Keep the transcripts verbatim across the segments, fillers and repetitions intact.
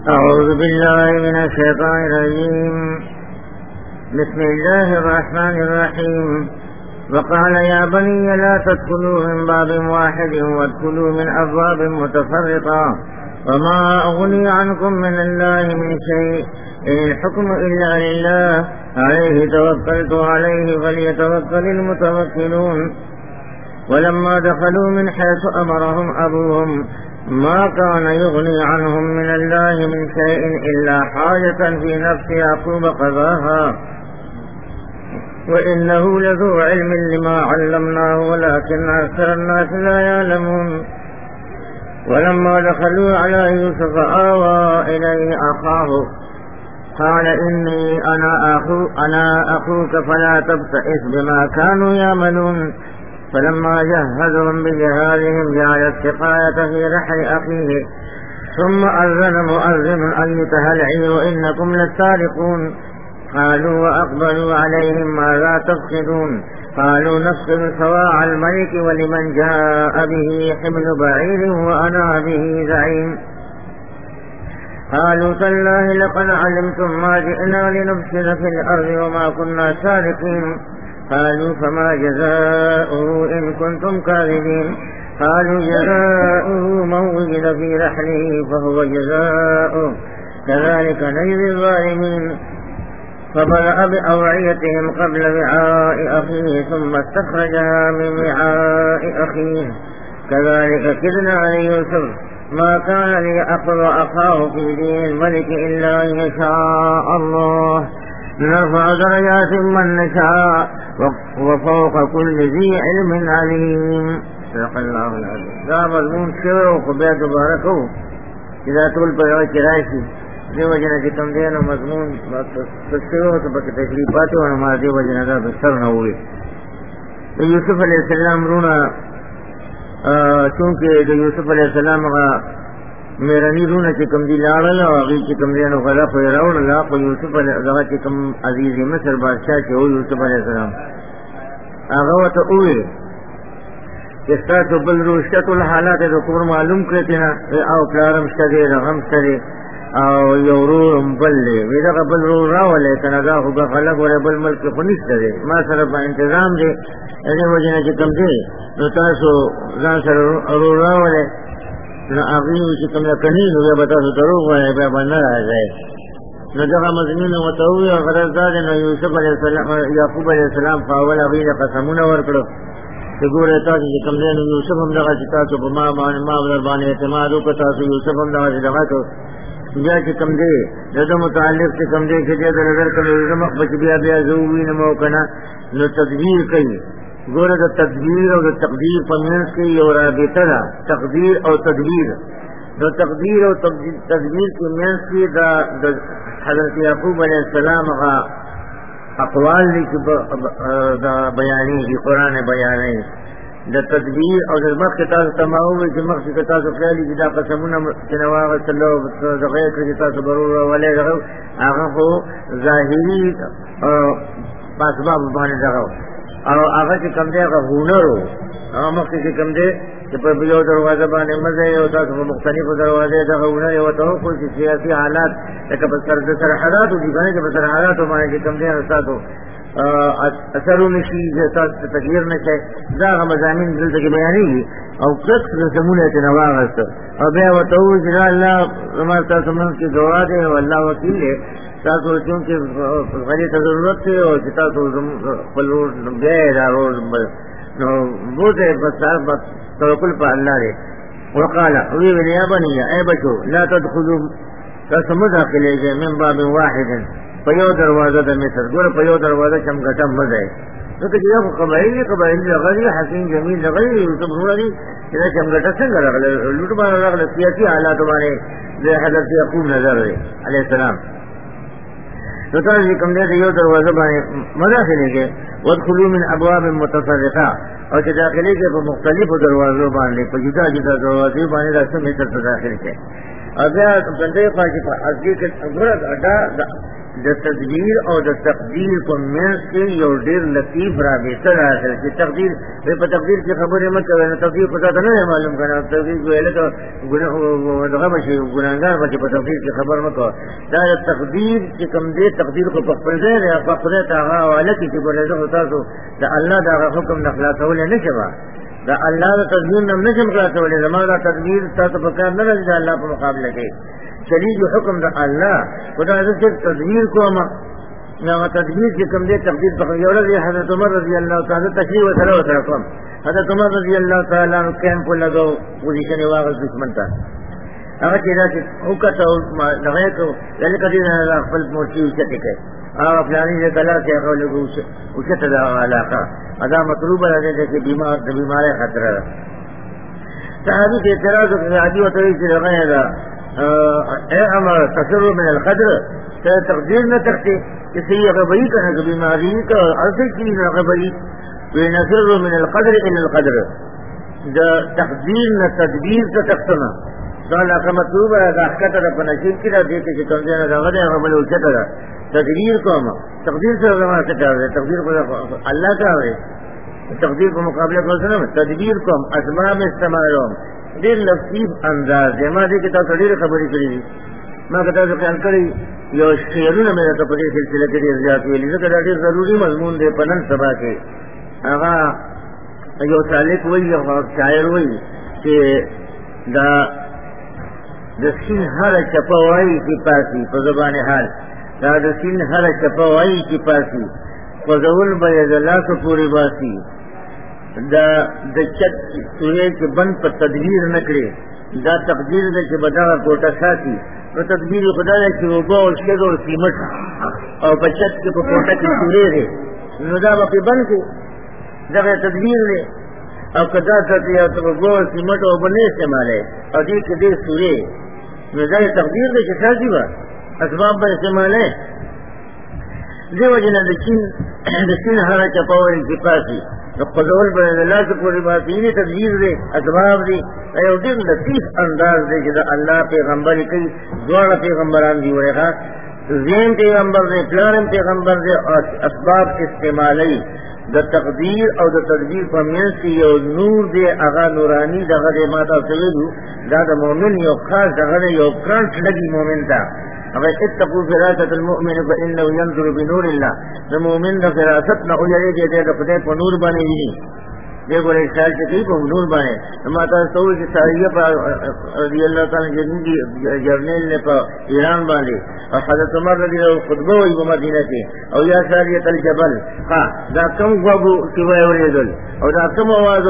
أعوذ بالله من الشيطان الرجيم. بسم الله الرحمن الرحيم. وقال يا بني لا تدخلوا من باب واحد وادخلوا من أبواب متفرقة وما أغني عنكم من الله من شيء إن الحكم إلا لله عليه توكلت عليه فليتوكل المتوكلون. ولما دخلوا من حيث أمرهم أبوهم ما كان يغني عنهم من الله من شيء إلا حاجة في نفس يعقوب قضاها وإنه لذو علم لما علمناه ولكن أكثر الناس لا يعلمون. ولما دخلوا على يوسف آوى إليه أخاه قال إني أنا أخو أنا أخوك فلا تبتئس بما كانوا يعملون. فلما جهزهم بجهازهم جعل السقاية في رحل أخيه ثم أذن مؤذن أيتها العير إنكم لسارقون. قالوا وأقبلوا عليهم ماذا تفقدون قالوا نفقد صواع الملك ولمن جاء به حمل بعير وأنا به زعيم. قالوا تالله لقد علمتم ما جئنا لنفسد في الأرض وما كنا سارقين. قالوا فما جزاؤه إن كنتم كاذبين. قالوا جزاؤه من وجد في رحله فهو جزاؤه كذلك نجزي الظالمين. فبدأ بأوعيتهم قبل وعاء أخيه ثم استخرجها من وعاء أخيه كذلك كدنا ليوسف ما كان ليأخذ أخاه في دين الملك إلا أن يشاء الله نرفع درجات من نشاء وفوق كل ذي علم عليم. صدق الله العظيم. دا مضمون شعر و خبیت مبارکو اذا طول پر روچ راشی دیو جنا چې کم دی نو مضمون تشریح تو پکې تشریفات او ما دیو جنا دا بسر نه وي. یوسف علیہ السلام رونا چونکه د یوسف علیہ السلام هغه میرانی رونا چې کم دی لاړل او هغه چې کم دی نو غلا خو راوړل الله خو یوسف علیہ هغه چې کم عزیز مصر بادشاہ چې او یوسف علیہ السلام هغه ته وې چې تاسو بل روشت الحالات د کور معلوم کړی نه او پلارم شته رغم شته او یو رورم بل دی وی دا بل رور راولې کنه دا خو خلک ور بل ملک خو نشته دی ما سره په تنظیم دی دې وجه نه چې کم دی نو تاسو ځان سره رور راولې نو هغه چې کوم کني نو به تاسو درو وای به باندې راځي نو دا مزمن او توي او غرض نو یوسف علیہ السلام یعقوب علیہ السلام فاول هغه قسمونه ورکړو چې ګوره تاسو چې کوم دی نو یوسف هم دغه چې تاسو په ما باندې ما باندې اعتماد وکړ تاسو یوسف هم دغه دغه کو بیا چې کوم دی دغه متعلق چې کوم دی چې د نظر کړو زموږ بچ بیا بیا زووی نه مو کنه نو تدبیر کوي ګوره د تدبیر او د تقدیر په منځ کې یو رابطه ده تقدیر او تدبیر نو تقدیر او تدبیر کې منځ کې د حضرت یعقوب علیہ السلام هغه اقوال دي چې د بیانې دي قرآن بیانې د تدبیر او د مخ کې تاسو تماوي چې مخ کې تاسو خیالي چې دا قسمونه چې نواغه تلو دغه کې تاسو برور ولې هغه هغه ظاهري اسباب باندې دغه او هغه چې کوم دی هغه هنرو هغه مخکې چې کوم دی چې په یو دروازه باندې مزه یو تاسو په مختلفو دروازې دغه هنر یو توقع چې سیاسي حالات لکه په سر د سرحداتو دي باندې چې په سرحداتو باندې چې کوم دی تاسو اثرو نشي تاسو تغییر نشي دا هغه مضامین دلته کې بیانېږي او کڅ رسمونه ته نواغسته او بیا وته چې الله زما تاسو موږ کې دعا دی او الله وکیل دی تاسو چونکه غری ته ضرورت دی او چې تاسو خپل بیا راوړ نو بوته بس توکل په الله دی. وقال وی وی یا بني ای بچو لا تدخلوا تاسو مداخله من باب واحد په یو دروازه د مصر ګور په یو دروازه چم غټم مزه نو ته یو قبایل قبایل غری حسین جمیل غری یوسف نوري دا چم غټه څنګه راغله لوټ باندې راغله سیاسي حالات باندې د حضرت یعقوب نظر علیہ السلام نو تاسو کوم دې یو دروازه باندې مداخله کې ودخلوا من ابواب متفرقه او چې داخلي کې په مختلفو دروازو باندې په جدا جدا دروازې باندې راځي مصر ته داخل کې اګه څنګه پاتې په اصلي کې ګور دا د تدبیر او د تقدیر په منځ کې یو ډېر لطیف رابطه راغله چې تقدیر په تقدیر کې خبرې مه کوئ نو تقدیر په ذاته نه معلوم که نه تقدیر ویله ته دغه به شي ګناهګار به چې په تقدیر کې خبر مه کوه دا د تقدیر چې کوم دی تقدیر خو په خپل ځای دی په خدای ته هغه حواله کړي چې بله زه خو تاسو د الله د هغه حکم نه خلاصولی نه شم دا الله د تدبیر نه نه شم خلاصولی زما دا تدبیر تاسو په کار نه راځي د الله په مقابله کې چلی جو حکم دا اللہ خدا سے تدبیر کو نہ تدبیر کے کم دے تقدیر پکڑ رضی حضرت عمر رضی اللہ تعالیٰ تشریح و سلام وسلم حضرت عمر رضی اللہ تعالیٰ کیمپ کو لگو پوزیشن واغ دشمن تھا اگر چیزا کہ حکت لگے تو یعنی کدی نہ خپل موچی اوچتے کہ آپ فلانی سے کلا سے لوگ اوچت دا علاقہ ادا مطلوب رہتے تھے کہ بیمار بیمار خطرہ صحابی کے اعتراض حاجی و طویل سے لگائے گا اے امر تصر من القدر تقدیر نہ تکتے اس لیے غبری کرنا کہ بیماری کا عرض کی نہ غبری نصر من القدر ان القدر دا تقدیر نہ تدبیر کا تختنا قال کا مطلوب ہے داخت اپ نصیب کی رہا دیتے کہ تم دینا غبر غبر اچھا کرا تدبیر کو تقدیر سے زمان سے کر رہے تقدیر کو اللہ کا ہے تقدیر کو مقابلہ کو سنا تدبیر کو اسباب استعمال ډېر لطیف انداز دی ما دې کې تاسو ډېرې خبرې کړې دي ما که تاسو خیال کړی یو شعرونه مې درته په دې سلسله کې ډېر زیات ویلي ځکه دا ډېر ضروري مضمون دی په نن سبا کې هغه یو سالک وایي یو شاعر وایي چې دا د سین هره چپه وایي چې پاسي په زبان حال دا د سین هره چپه وایي چې پاسي خوځول به یې د لاسو پورې باسي دا د چت سورې کې بند په تدبیر نه کړي دا تقدیر ده چې بدغه کوټه ساتي نو تدبیر خدا ده چې اوبه او شګه او سیمټ او په چت کې په کوټه کې سورې دی نو دا به په بند کې دغه تدبیر دی او کدا ته یا ته اوبه او سیمټ او بنې استعمالي او دې کې دې سورې نو دا تقدیر ده چې ساتي وا اسباب به استعمالي دیو جنا د چین د چین هر چا پاور کې پاسي قدول بر اللہ سے پوری بات یہ تدبیر دے اسباب دی ایو دین لطیف انداز دے کہ اللہ پیغمبر کی دوڑا پیغمبران دی ورے خاص زین پیغمبر دے پلان پیغمبر دے اور اسباب استعمالی دا تقدیر او دا تدبیر پمین سی یو نور دے اغا نورانی دا غد ماتا سویدو دا دا مومن یو خاص دا غد یو کرنٹ لگی مومن تا اگر اتقوا فراست المؤمن فانه ينظر بنور الله المؤمن دا فراست نہ اجڑے دے دے خدای کو نور بنے وی دیکھو ایک سال سے کی کو نور بنے ماتا تو کہ سایہ پر رضی اللہ تعالی عنہ جرنیل نے پر ایران والے اور حضرت عمر رضی اللہ خطبہ ہوئی مدینہ سے اور یا ساریت الجبل ہاں دا کم غبو سوائے اوریدل اور دا کم آواز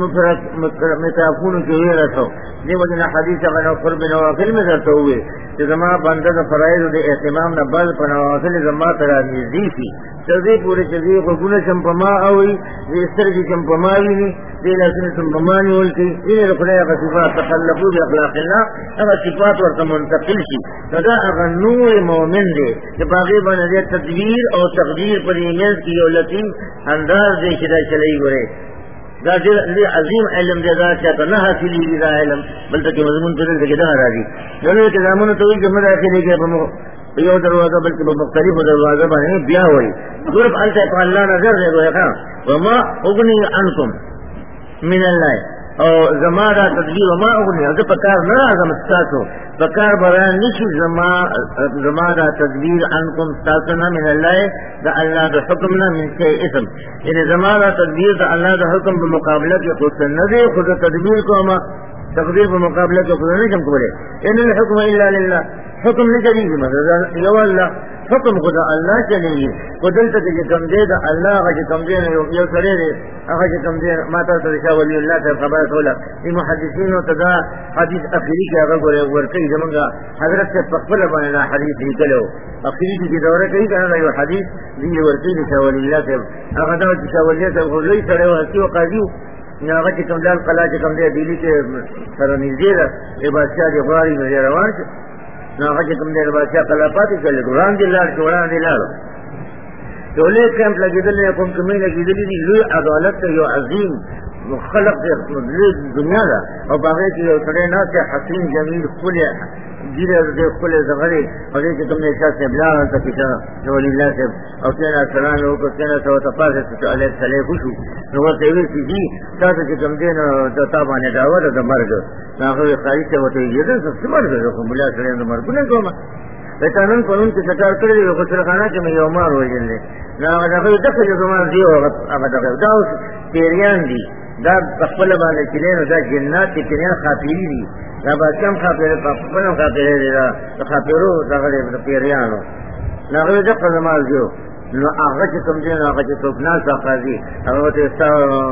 متافون کے رسو دی وجہ حدیث اگر قرب نوافل میں درتے ہوئے کہ زما بندہ دا فرائض دے اہتمام نہ بل پر نوافل زما ترا نزدی تھی چلدی پورے چلدی کو گنہ چمپما ہوئی اس طرح کی چمپما ہوئی دی لسن چمپما نہیں ہوئی انہیں رکھنے کا صفات تخلقو باخلاق اللہ اگر صفات اور منتقل کی فدا اگر نور مومن دے کہ باقی بن دے تدبیر اور تقدیر پر ایمیز کی اور لطیف انداز دے شدہ چلئی گرے دا دې عظیم علم دې دا چې نه حاصلې دا علم بلته کې مضمون پر دې کې دا راځي نو چې زمونږ ته وي چې موږ اخلي کې په یو دروازه بلکې په مختلفو دروازه باندې بیا وایي ګور انت په الله نظر دې وایي وما اغني عنكم من الله او زمارا تدبیر وما اغنی اگر پکار نہ اعظم استاسو پکار بران نشی زمارا تدبیر عنکم استاسنا من اللہ دا اللہ دا حکمنا من سے اسم یعنی زمارا تدبیر دا اللہ دا حکم بمقابلہ کے خود سے نظر خود تدبیر کو ہما تقدیر بمقابلہ کے خود نہیں کم کرے ان الحکم الا للہ حکم نہیں چلی گی مدد یو اللہ حکم خدا اللہ چلے گی قدلت کے کم دے دا اللہ کا کم دے یو کرے دے اگر کم دے ماتا شاہ ولی اللہ سے خبر تولا یہ محدثین و تدا حدیث اخری کے اگر گورے ورکی زمانگا حضرت سے پخبر بننا حدیث نکلو اخری کی دورہ کئی کہنا یہ حدیث دی ورکی شاہ ولی اللہ سے اگر دا شاہ ولی اللہ سے غلوی سڑے و حسی و قاضیو اگر کم دال قلعہ کم دے دیلی کے سرنیزی دا یہ بادشاہ دی غواری میں روان سے نہ کم دیر بادشاہ کلاپاتی چلے قرآن دی لار قرآن دی لارو ٹولے کیمپ لگی دل نے حکم کمی لگی دلی دی لوی عدالت کا یو عظیم خلق دنیا دا اور باغے کی سڑے نہ سے حسین جمیل کھلے جیرے دے کھلے زغرے اور کہ تم نے شاہ سے بلا تک جو اللہ سے اور کہنا سلام ہو کو کہنا تو تفاض سے علیہ السلام خوشو نو تے وی سی جی تاسو چې کوم دین ته تا باندې دا وره د مرګ نو هغه خارج ته وته یې ده څه مرګ کوم بلا سره د مرګ نه کوم د قانون قانون کې سرکار کړی یو خسر خانه کې مې یو مار وژل دي نو هغه دغه دغه زمان دی او هغه دغه دا پیریان دي دا خپل باندې چې نو دا جنات کې پیریان خاطری دي دا به کم خاطر په خپل خاطر دی دا خاطرو دغه د پیریانو نو هغه دغه زمان دی نو هغه چې کوم دی هغه چې څوک نه صافي هغه ته ستا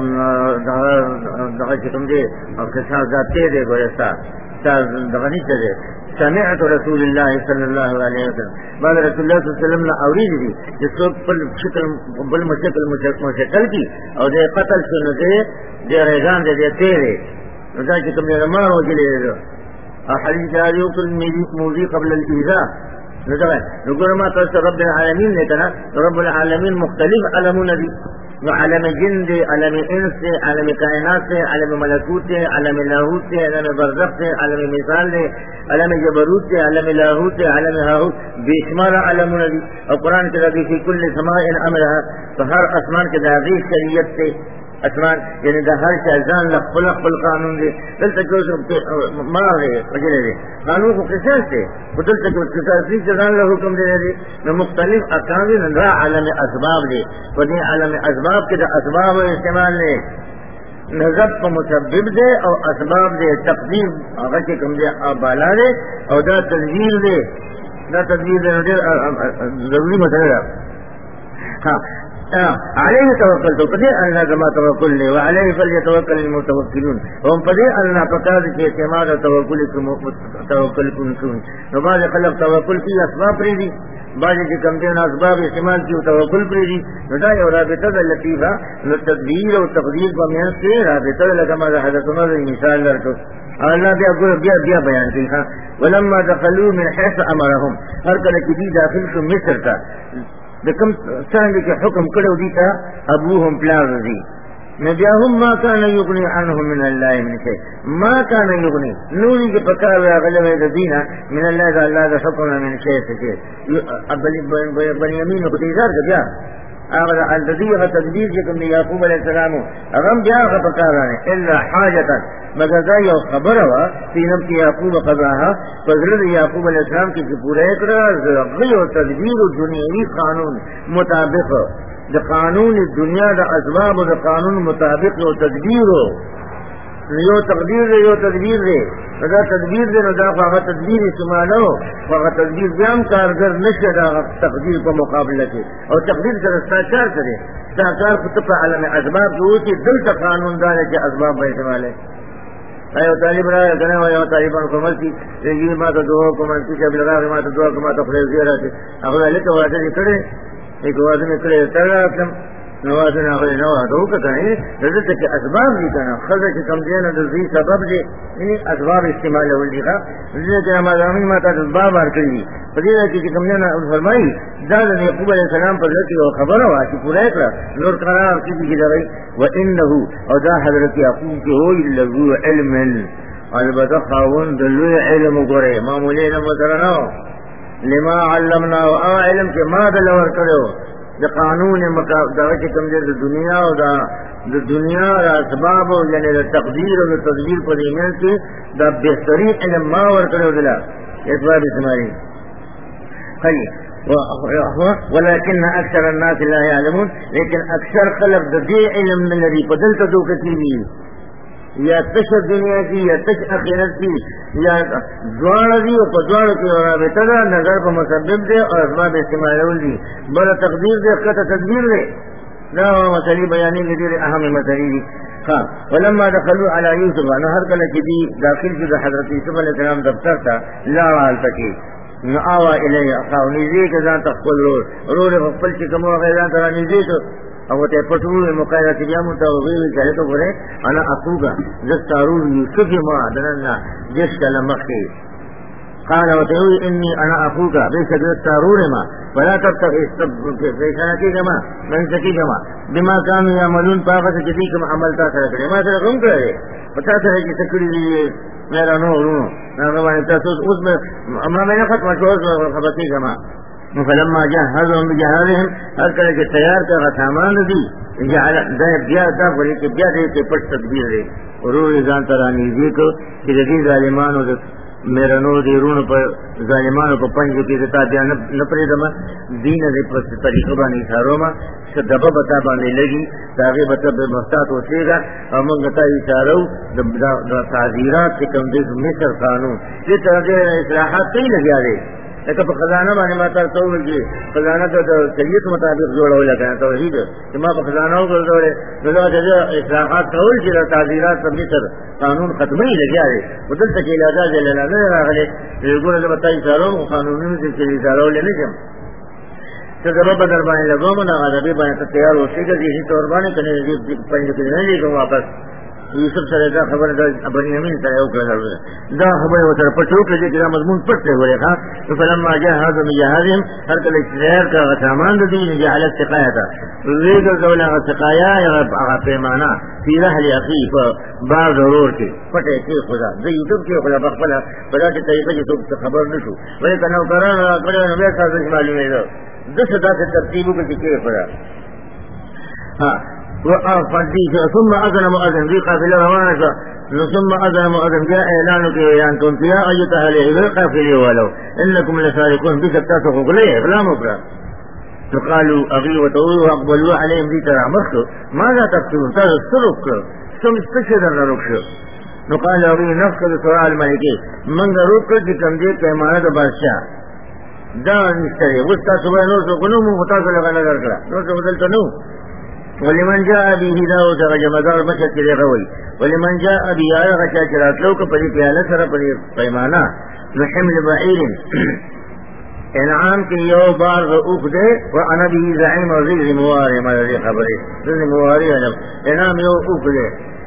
دغه چې کوم دی او که څا ذاته دی ګورستا تا دغه نشته دی سمعت رسول الله صلی الله علیه وسلم بعد رسول الله صلی الله علیه وسلم نے اوریدی دی چې څوک په شکل بل مشکل مشکل کی او دې قتل شنو دی دې ریزان دې تیرې نو دا چې کوم دی ما وجلې او حدیث دا یو کل موذی قبل الاذا نقول ما قلت رب العالمین نے کہا رب العالمین مختلف علمون دی عالم جن دے عالم انس دے عالم کائنات دے عالم ملکوت دے عالم لاہوت دے عالم برزخ دے عالم مثال دے عالم جبروت دے عالم لاہوت دے عالم ہاہوت بے شمار علمون دی اور قرآن کے لئے فی کل سماء امرها تو ہر اسمان کے دعوی شریعت سے اسمان یعنی دا ہر شہزان لقبل اقبل قانون دے دل تک مار دے وجلے دے قانون کو قصاص دے وہ دل تک قصاصی شہزان لہ حکم دے دے میں مختلف اقامی نندرہ عالم اسباب دے ودی عالم اسباب کے دا اسباب استعمال دے نظب کو مسبب دے اور اسباب دے تقدیر آغا کے کم دے بالا دے اور دا تدبیر دے دا تدبیر دے ضروری مسئلہ ہاں عليه توكلت فدي الله كما توكل لي وعليه فليتوكل المتوكلون هم فدي الله فقاد في اعتماد توكلكم توكلكم سن وبعد خلق توكل في اسباب ريدي بعد کے کم دین اسباب استعمال کی توکل پریدی ندا اور رابطہ لطیفہ تدبیر اور تقدیر کو میں سے رابطہ لگما حضرت عمر مثال لرتو اللہ بیا گور بیا بیا بیان کی ہاں ولما دخلوا من حيث امرهم ہر کله کی داخل کو مصر تھا دکم څنګه چې حکم کړو دي تا ابوهم پلار دي نبيهم ما كان يغني عنهم من الله من شيء ما كان يغني نوري کے پکار غلبہ الذين من الله الله حكم من شيء شيء بني يمين کو تیزار کیا اگر الذي تدبیر جکم یعقوب علیہ السلام اغم بیا پکار الا حاجتا مگر دا یو خبر وا تینم کی یعقوب قضاها فضل یعقوب علیہ السلام کی پورے اقرار غی و تدبیر دنیوی قانون مطابق دا قانون دنیا دا اسباب دا قانون مطابق و تدبیر یو تقدیر دے یو تدبیر دے دا تدبیر دے نو دا فاغا تدبیر سمانو فاغا تدبیر بیام کارگر نشد آغا تقدیر کو مقابلہ کے اور تقدیر سے رستاچار کرے استاچار خطب عالم اسباب جو ہوتی دل تا قانون دارے کہ اسباب بے استعمال ہے ایو طالب رہا ہے کہنے وہاں طالبان کو ملتی یہ ماں تو دعا کو ملتی کہ ابھی لگا ماں تو دعا کو ماں تو خلیل زیرہ تھے اگر لکھا واضح کرے ایک واضح میں کرے تر رہا اپنے نوازن آخری نوازن تو ہوکا کہیں رضا تک اسباب دی کنا خضر کی کم دینا درزی سبب دے یعنی اسباب استعمال ہو لی خواہ رضا تک ہمارا آمین ماتا اسباب آر کری فدیدہ کی کم دینا فرمائی دادن یقوب علیہ السلام پر ذکی وہ خبر ہوا کہ پورا اکرا نور قرار کسی کی درائی وَإِنَّهُ او دا حضرت یقوب کی ہوئی لگو علم البتہ خاون دلو علم گرے معمولی نمو سرنو لما علمنا او علم کے ما دلور کرو دا قانون دا کم دے دا دنیا و دا دا دنیا دا اسباب یعنی دا تقدیر و دا تدبیر پر ایمین کی دا بہترین علم ما ور کرو دلا اتباب اسمائی خلی ولكن اکثر الناس لا يعلمون لیکن اکثر خلق دا دی علم من لدی پدل تا دو کسی بھی یا تش دنیا کی یا تش اخیرت کی یا دوار دی و پدوار کی رابطہ دا نظر پا مسبب دے اور اسباب استعمال دی بڑا تقدیر دے خطا تدبیر دے نا مسئلی بیانی لدیر اہم مسئلی دی ہاں ولما دخلوا على یوسف انا ہر کل کی دی داخل کی حضرت یوسف علیہ السلام دفتر تا لا حال تکی نعاوا الی اخاو نیزی کے ذات تقبل رو رو رو خپل چکمو غیران ترا نیزی تو او ته پټو مقایره کې بیا مو ته وی ځای ته غره انا اخوګه زستارو یوسف ما دننا جس کلمه کې قال وتقول إني أنا أخوك بيشك يستارون ما فلا تبتغي بيشانكي كما من سكي كما بما كانوا يعملون طاقة جديكم عملتا سرقري ما سرقم کرے پتا سرقی سکری لیے میرا نو رونو ناغوانی تاسوس اس میں امرا میں نے ختم شوز خبتی کما فلما جهزهم بجهازهم هر کله چې تیار کړه سامان دي جعل دا بیا دا ورې کې بیا دې ته پټ تدبیر لري ورور ځان ترانی دې کو چې دې ظالمانو د میرا نو دې رونو په ظالمانو په پنځه کې تا بیا نه پرې دمه دین دې په طریقو باندې اشاروما چې دبه بتا باندې لګي داغه بتا به مستات اوسېګا او موږ ته اشارو د تعذيرات چې کوم دې مصر قانون چې ترغه اصلاحات نه لګیاله لکه په خزانه باندې ما تاسو ته وګورئ خزانه د شریعت مطابق جوړول لګا توحید چې ما په خزانه وګورئ نو د اصلاحات ټول چې د تعذيرات په مصر قانون ختمي لګیاله بدل ته کې لاجا جلال نه راغلي ګوره د بتای سره قانونونو چې چې ضرورت نه کوم چې زما په در باندې لګوم نه غاړه باندې تیار اوسې چې هیڅ تور باندې کنه دې پنځه کې نه لګو واپس یوسف سره دا خبر دا بنی امین سره یو کړل دا خبر وتر پټو کې چې دا مضمون پټه وره ها فلما جاء هذا مجاهدهم هر کله چې کا سامان د دین جعل السقايه ویګل دوله سقایا یا هغه پیمانه په رحل اخی په بار ضرور کې پټه کې خدا د یوټیوب کې خدا په خپل په دې طریقې کې خبر نشو ولې کنه قرار کړو نو بیا تاسو معلومه ده د صدا ته ترتیبو کې کې پړه ها وفرديك ثم أذن مؤذن في قافلة روانك ثم أذن مؤذن جاء إعلانك أنتم فيها أيتها العباد قافلة ولو إنكم لسارقون بسكتاتكم قليل إعلام أخرى فقالوا أغي وطووا وأقبلوا عليهم ذي ترى مخشوا ماذا تكتبون ترى السرق ثم استشهد الرقش نقال أغي نفسك سواء الملكي من غروك جكم دي كيمانة بادشاہ دا نشتري وستا سبا نوسو قنوم متاصل لغا نظر کرا نوسو بدلتا نو ولمن جاء به داو تغ جمدار مشت کرے غوی ولمن جاء به آیا غشا چرات لوک پری پیالا سر پری پیمانا نحمل بعیر انعام کی یو بار غوک دے وانا به زعیم وزیر مواری مدد خبری زیر مواری انعام یو اوک دے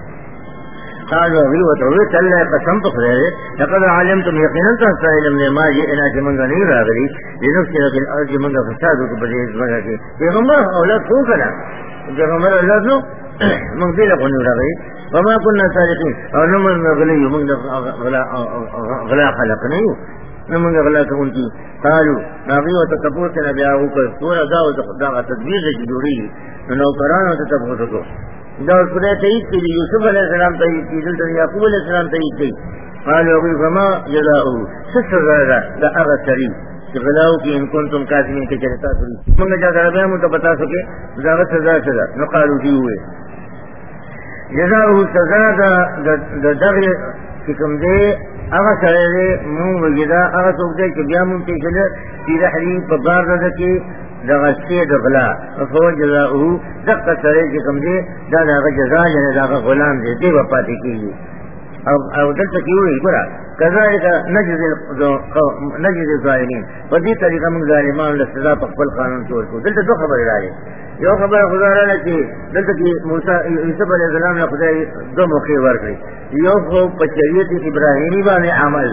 قالوا غيوة رويت الله قسم بخيره لقد علمتم يقينا تنسى من ما جئنا جمن غني راغلي لنفسنا في الارض من فساد وبديت مغاكي پیغمبر اولاد خوكنا پیغمبر اولاد نو من دي لقوني راغلي وما كنا سارقين او نمن غلي من غلا غلا خلقنا نمن غلا كونتي قالوا غيوة تتبوتنا بياو كسورة داو داو تدبير جدوري نو قرآن تتبوتكو دا خدای تایید کی یوسف علیہ السلام تایید کی دلته یعقوب علیہ السلام تایید کی قالوا فما جزاؤه سسر دا اغا سری غلاو کی ان کنتم کاظمین کے چرتا سری منگا جا کر بیان تو بتا سکے دا سزا سزا نو قالوا دی ہوئے جزاؤه سزا دا دا دغه کوم دے اغا سری مو وجدا اغا څوک دے چې بیا مونږ ته کله چې رحلی په بار ده کې دغستی دغلا فهو جزاؤه دقا سرے کی کم دے دا دا جزا یعنی دا غلام دے دے وپاتی کی او دلتا کیوئی برا کذالک نجز الظالمین فدی طریقہ من ظالمان لسزا پقبل قانون طور کو دلتا دو خبر رائے یو خبر خدا رہا کہ دلتا کی موسیٰ یوسف علیہ السلام نے خدا دو موقع ورکڑی یو خو پچریت ابراہیمی بانے عمل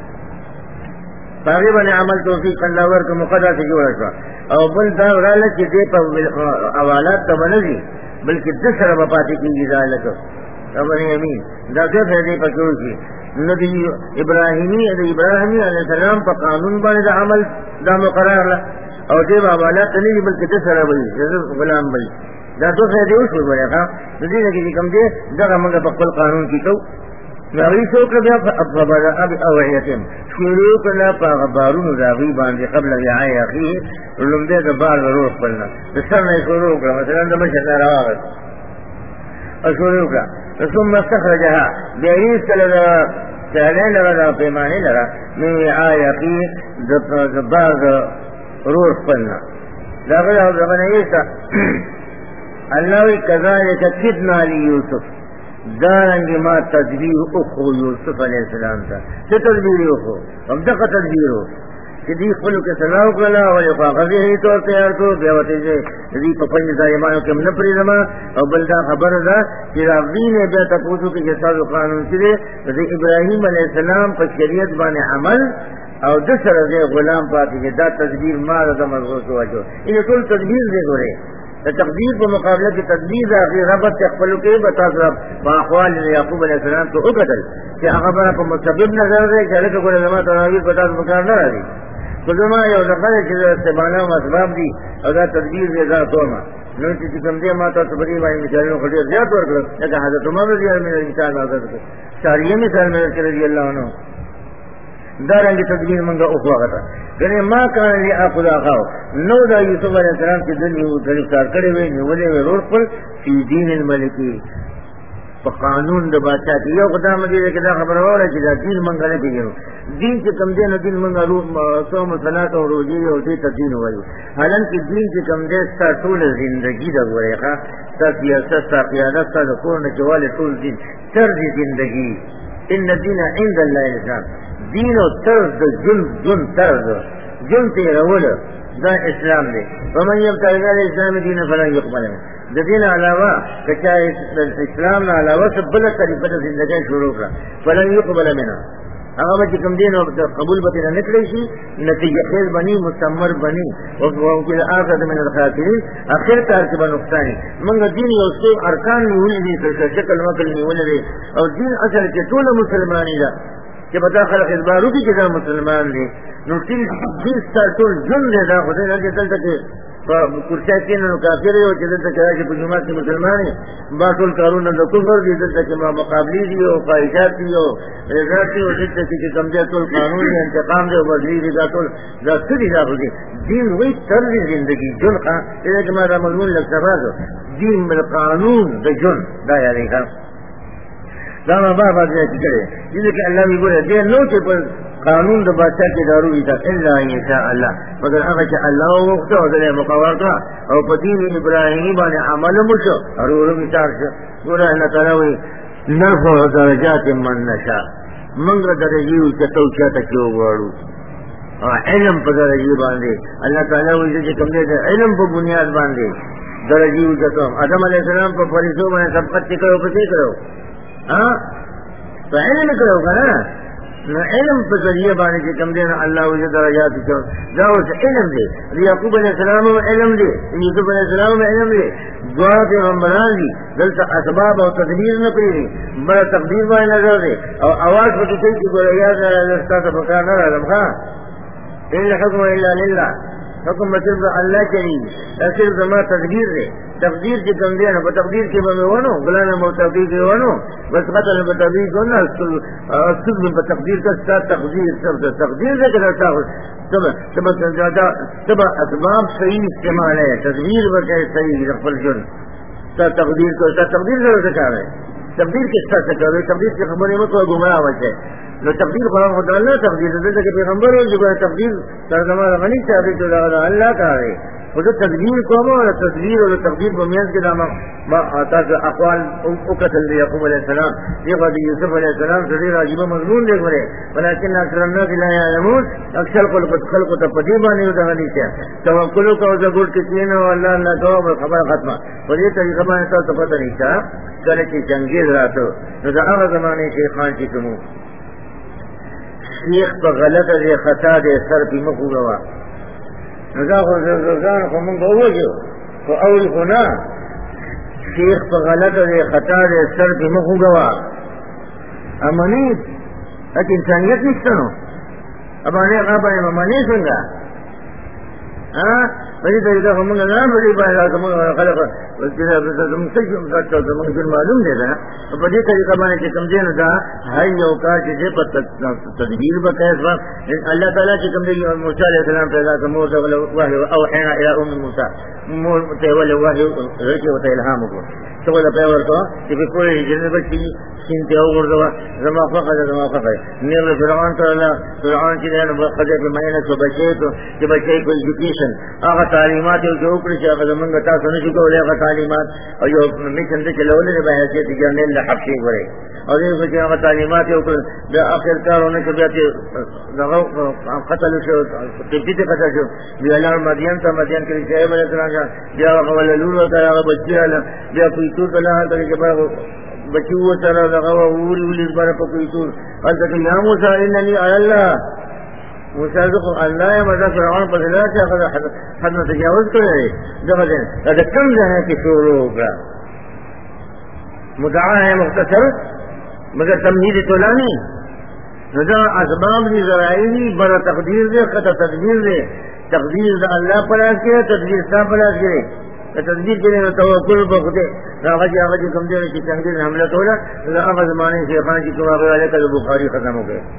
تقریباً عمل توفیق اللہ ورک مقدر سے جوڑا شوا او بل دا رالا چی دے پا اوالات تا بنزی بلکہ دس ربا پاتی کی جزالتو ابن امین دا دے فیدے پا کیوشی نبی ابراہیمی ابراہیمی علیہ السلام پا قانون بانے دا عمل دا مقرار لا او دے با اوالات تا نہیں بلکہ دس ربا غلام بل دا دو فیدے اوشو بڑے خواہ ندی لگی جی کم دے دا منگا پا قل قانون کی تو ناغی سوک بیا فبدا اب اوعیتم شروع کنا پا غبارون راغی باندی قبل یعای اخیه لنبے دا بار روح پلنا بسر نای شروع کنا مثلا دا مشت نارواغت شروع کنا ثم استخرجها بیعیس کلا دا سہلین لگا دا پیمانی لگا من یعای اخیه دا بار روح پلنا دا غدا دا بنایستا اللہوی کذالک کدنا لی یوسف دارنگی ما تدبیر اخو یوسف علیہ السلام تا چه تدبیر اخو ہم دقا تدبیر ہو چې دې خپلو کې سزا وکړله ولې خو هغه ذهني طور تیار کړو بیا ورته یې دې په پنځه ظالمانو کې هم نه پرېږدم او بل دا خبره ده چې راغلي نه بیا تپوس وکړي چې ستاسو قانون چې دی د ابراهیم علیه السلام په شریعت باندې عمل او د سره دی غلام پاتې چې دا تدبیر ما د مضغوط واچو ان ټول تدبیر دی ګورې د تقدیر په مقابله کې تدبیر د ربط خپل کې بتا سره په اقوال یعقوب علیه السلام ته وکړل چې هغه په مسبب نظر دی چې هغه ګورې زما تراوی په تاسو مکار نه راځي خو زما یو دغه چې استعمال او اسباب دي او دا تدبیر دی دا تومه نو چې کوم دې ما تاسو په دې باندې مثالونه خوري زیات ورکړل لکه حضرت عمر رضی الله عنه مثال راځي شاریه مثال مې رضی الله عنه دارنگی تدبیر منگا اخواہ تھا کہ ماں کان لی آخذ آخاو نو دا یوسف علیہ السلام کی دن گرفتار کرے ہوئے نیولے ہوئے روڈ پر فی دین الملکی پا قانون دا بادشاہ کی یو خدا مجھے کہ دا خبر ہو رہا ہے کہ دا دین منگا لے کے گئے دین سے کم دے نو دین منگا سوم صلاة و روجی و تی تدین ہوئی حالانکہ دین سے کم دے ستا طول زندگی دا گو رہے خواہ ستا سیاست ستا قیادت ستا دکور نچوال طول دین سر دی زندگی ان دین عند اللہ الاسلام دین و طرز دا جن جن طرز جن تے رول دا اسلام دے ومن یبتغی غیر اسلام دین فلن یقبل دا دین علاوہ کچا اسلام نا علاوہ سب بلد طریقہ زندگی شروع کرا فلن یقبل منا اگر بچی کم دین و قبول بطینا نکلی شی نتیجہ خیز بنی مستمر بنی وکل آخر من الخاسرین آخر تارکبہ نقصانی منگا دین یا اس کے ارکان نیولی دی شکل مکل نیولی دی اور دین اصل کے طول مسلمانی دا کہ بتا خلق اخبارو کی جگہ مسلمان دے نو تین بیس سال طول جن دے دا خودے نا کہ دلتا کہ کرسیتی نو کافر ہو کہ دلتا کہ آجی پجمات کی مسلمان ہے با طول کارون دا کفر دی دلتا کہ ما مقابلی دی ہو خواہشات دی ہو رضات دی ہو دلتا کہ کم دے طول قانون دی انتقام دے بدلی دی دا طول دا سری دا خودے دین وہی طرز زندگی جن خواہ تیرے کہ ما دا مضمون لگتا بازو دین من قانون دا جن دا یعنی خواہ داما بابا دے کرے جسے کہ اللہ بھی بولے دے نو کے پر قانون دا بادشاہ کے دارو بھی تھا اللہ ان شاء اللہ مگر اگر کہ اللہ وقت ہو دلے مقاور کا اور پتین ابراہیمی بانے عمل مشو اور وہ مثال سے گورا اللہ تعالیٰ ہوئی نرفع درجات من نشاء منگا درجیو چتو چاہتا کیوں گوارو علم پر درجیو باندے اللہ تعالیٰ ہوئی جسے کم دے علم پر بنیاد باندے درجیو چتو آدم علیہ السلام پر فرشتوں میں سبقت کرو پسی کرو ہاں تو علم کرو گا نا علم پہ ذریعے بانے کے کم دینا اللہ وجہ درجات کو جاؤ سے علم دے یعقوب علیہ السلام میں علم دے یوسف علیہ السلام میں علم دے دعا کے غمبران دی دلتا اسباب اور تدبیر نہ پڑی بڑا تقدیر بانے نظر دے اور آواز پہ کسی کی بولے یاد رستا تو پکار نہ رہا لمخا ان حکم الا للہ حکم صرف اللہ کے لیے صرف زما تقدیر دے تقدیر کی کم دیا نا تقدیر کی میں ونو بلانا مو تقدیر کی ونو بس قتل میں تقدیر کو نا اصل میں تقدیر کا ساتھ تقدیر سب تقدیر دے کر رہتا ہوں سب سب زیادہ سب اسباب صحیح استعمال ہے تقدیر بچے صحیح رفل جن سا تقدیر کو سا تقدیر سے سکھا رہے تقدیر کس طرح سے کر رہے تقدیر کی خبریں میں کوئی گمراہ بچے لو تقدیر قرآن خدا اللہ تقدیر دیتا کہ پیغمبر ہو جو تقدیر ترجمہ غنی چاہتے جو اللہ کا ہے وہ جو تقدیر کو اور تصویر اور تقدیر بمیاز کے نام آتا کہ اقوال اقتل یعقوب علیہ السلام یہ بات یوسف علیہ السلام سے عجیبہ مضمون دیکھ رہے ولیکن اکثر الناس لا يعلمون اکثر خلق کو تقدیبہ نہیں ہوتا حدیث ہے توکلوں کا وجہ گڑ کے تین ہو اللہ اللہ کا خبر ختمہ اور یہ طریقہ میں ایسا تو پتہ نہیں تھا چلے کہ جنگیز رہا تو نظام زمانے کے خان کی تمو شیخ پر غلط ہے خطا دے سر کی مخو گوا نظام خزرزان کو منگا ہوا جو تو اولی خونا شیخ پر غلط ہے خطا دے سر کی مخو گوا امانی ایک انسانیت نشتنو اب آنے خوابا ہے ممانی سنگا ہاں بڑی طریقہ کو منگا نا بڑی باہر آتا منگا خلق تم سجم کرتا تو منگا جن معلوم دے دا بڑی طریقہ بانے کہ کم دین دا ہائی یوکا چیزے پر تدبیر بکیس وقت اللہ تعالیٰ کی کم دین موسیٰ علیہ السلام پیدا کہ موسیٰ واہی اوحینا الى ام موسیٰ موسیٰ واہی رکی ہوتا الہام کو تو بلا پیور کو کہ پھر کوئی جنہیں بچی سنتے ہو گردوا زما فقد زما فقد نیر فرعون تو اللہ فرعون کی دین قدر پہ محنت کو بچے تو کہ بچے کو ایڈوکیشن آغا تعلیمات یو جو کړی چې هغه زمونږ تاسو نه شو کولی هغه تعلیمات او یو میشن ته چلولې دی په حیثیت جنرال د حبشې ورې او دې چې هغه تعلیمات یو کړ د اخر کارونه چې بیا چې دغه قتل شو تبدیل قتل شو بیا لار مدین ته مدین کې شعیب علیه السلام بیا هغه ولولو ته هغه بچی بیا کویتور ته لاړ چې بچی وہ طرح لگا ہوا اوری اولی اس بارے پر کوئی طور قلتا کہ یا موسیٰ اننی آئی اللہ موسیٰ کو اللہ ہے مزا فرعون پر اللہ سے حد میں تجاوز کرے جب دیں اگر کم جانے کی شروع ہوگا مدعا ہے مختصر مگر تمہید طولانی ندا اسباب دی ذرائعی بڑا تقدیر دے قطع تدبیر دے تقدیر دا اللہ پر آج کرے تدبیر سا پر آج کرے تدبیر کے لیے توکل کو خود راغی آغا کم دے کی تنگیر حملہ تولا آغا زمانے سے خان کی کماب والے کا بخاری ختم ہو گئے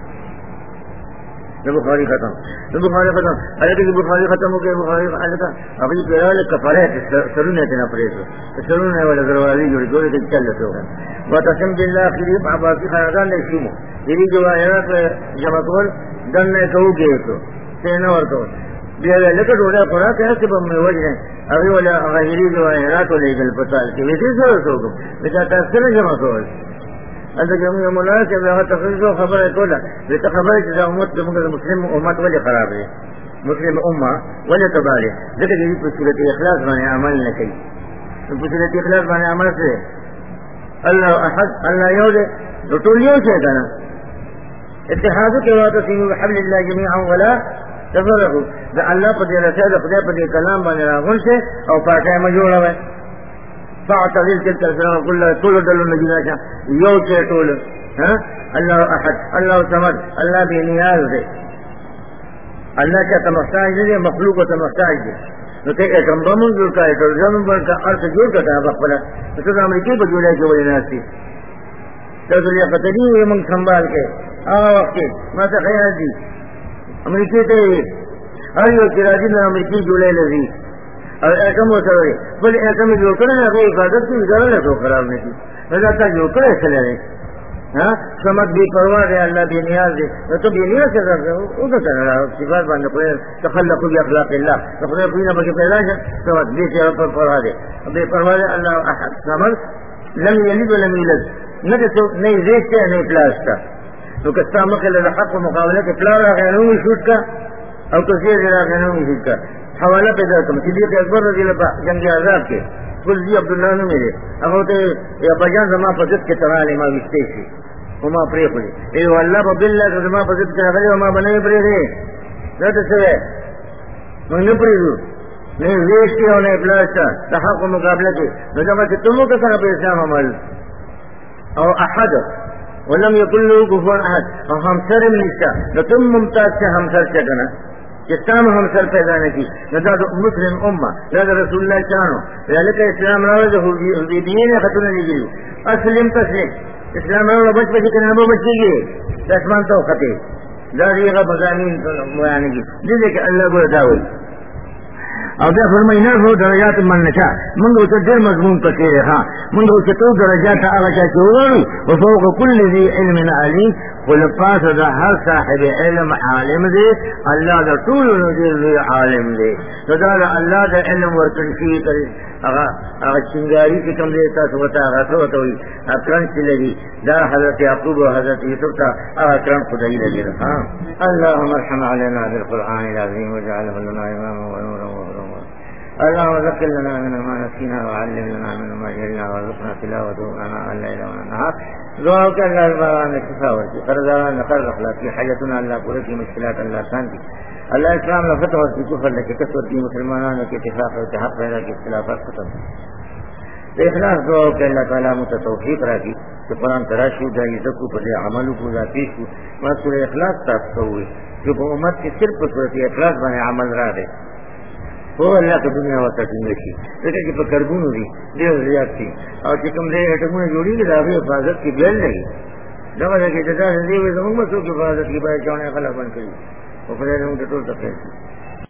بخاری ختم بخاری ختم حالت کی بخاری ختم ہو گئے بخاری حالت ابھی پیرا کفارے سرون ہے تینا پریس سرون ہے والا دروازی جوڑی دورے سے چل لیتے ہو گئے وہ تسم باللہ خریف باقی خاندان نے شیمو یہی جو آئرہ جمع کول دن نے کہو گئے تو تینا اور تو بیا لکه ډوډۍ خوراک یې چې به مې وجنې هغې وله غیري جواهرات ولېږل په تال کې وې دې سره څه وکړم د چا تذکره جمع کول هلته کې موږ ملا صاحب هغه تقریر خبره یې کوله وې ته خبره چې دا امت زموږ د مسلم امت ولې خراب دی مسلم امه ولې تباه دی ځکه چې په صورت اخلاص باندې عمل نه کوي په صورت اخلاص باندې عمل څه الله احد الله یو دی نو ټول یو شی که نه اتحاد کې واعتصموا بحبل الله جميعا ولا تفرقوا دا اللہ پا دے رسے دا خدای پا دے کلام بانے راغن سے او پاٹھائے مجھوڑا ہوئے فاعتذر تلك السلام قل اللہ طول دلو نجینا شاہ یو چے طول اللہ احد اللہ سمد اللہ بے نیاز دے اللہ چاہ تمختاج دے مخلوق و تمختاج دے نو تے ایکم بمن جوڑ کا ایکم زمن بن کا عرص جوڑ کا تا بخبلا تو دا امریکی پا جوڑے کے ولی ناس تھی تو دلیا قتلی ہوئے منگ سنبال کے آغا وقت ما تا خیال دی امریکی تے ہر یو چراجی میں امریکی جوڑے لگی اور ایٹم ہو سکے بل ایٹم جو کرے نا وہ حفاظت کی ضرورت ہے تو خراب نہیں تھی رضا کا جو کرے چلے رہے ہاں سمجھ بھی پرواہ ہے اللہ بے نیاز ہے تو بے نیاز سے رکھ رہے وہ تو چل رہا ہے صفات باندھ کوئی تخلق بھی اخلاق اللہ تو خدا کوئی نہ بچے پیدا ہے سمجھ بے چہرہ پر پرواہ دے بے پرواہ ہے اللہ احد سمجھ لم یلد ولم یولد نہ تو نہیں دیکھتے نہیں پلاس کا تو کستا مخل الحق مقابلہ کے پلا رہا ہے نومی شوٹ کا اور تصویر رہا ہے نومی شوٹ کا حوالہ پیدا کرتا صدیق اکبر رضی اللہ جنگ عذاب کے قلزی عبداللہ نے میرے اب ہوتے یا بجان زمان فضد کے طرح لما وشتے سے وما پرے خلی ایو اللہ پا باللہ کہ زمان فضد کے طرح وما بنے پرے رہے ذات سے من نپری دو نہیں ویشتی ہونے پلاستا تحق مقابلہ کے نظام کہ تمہوں کا طرح پہ اسلام عمل اور احد ولم يكن له كفوا احد اور ہم سر نشتا نہ تم ممتاز سے ہم سر چکنا اسلام ہم سر پیدا نہ کی نہ مسلم امہ نہ رسول اللہ چانو ذلك اسلام راوز حدیبین خطر نہیں گئی اسلم تسلیم اسلام راوز بچ بچ کے نبو بچے گی اسمان تو خطے داری کا مضامین بیان کی جس کہ اللہ کو دعوت اور بیا فرمائی نرفع درجات من نشاء منگو تا در مضمون پکے ہاں منگو تا تو درجات آغا چاہ چوغرو وفوق کل ذی علم علیم خلقاس دا ہر صاحب علم عالم دے اللہ دا طول نظر ذی عالم دے تو دا اللہ دا علم ورکنشی کرے اغا چنگاری کی کم دیتا سوتا اغا سوتا ہوئی اکرن سے لگی دا حضرت یعقوب و حضرت یوسف تا اغا اکرن خدای لگی رہا اللہم ارحم علینا بالقرآن العظیم وجعله لنا اماما ونورا وهدى اللهم ذكر لنا من ما نسينا وعلم لنا من ما جهلنا وارزقنا تلاوته آناء الليل والنهار دعا کہ اللہ الباران کفاور کی قرضان قرض اخلاق کی حاجتنا اللہ پورے کی مشکلات اللہ شان کی اللہ اسلام نے فتح اور کفر لے کے کثرت کی مسلمانوں کے اتفاق اور اتحاد پیدا کی اختلافات ختم تو اخلاص دعا کہ اللہ تعالیٰ مجھے توفیق راکی کہ قرآن تراشی جائے ذکو پر عملوں کو پیش کو مذکور اخلاص تاثر ہوئے جو امت کی صرف صورت اخلاص بنے عمل را دے وہ اللہ کی دنیا واسطہ ٹھنگے کی لیکن کہ پکربون ہوئی دیر زیاد تھی اور چکم دے اٹکوں جوڑی کہ داغی حفاظت کی بیل نہیں جب ہے کہ جدا سے دیوے زمانہ سو کی حفاظت کی بائے چونے خلا بن کری وہ خدای نے ان کے طول تک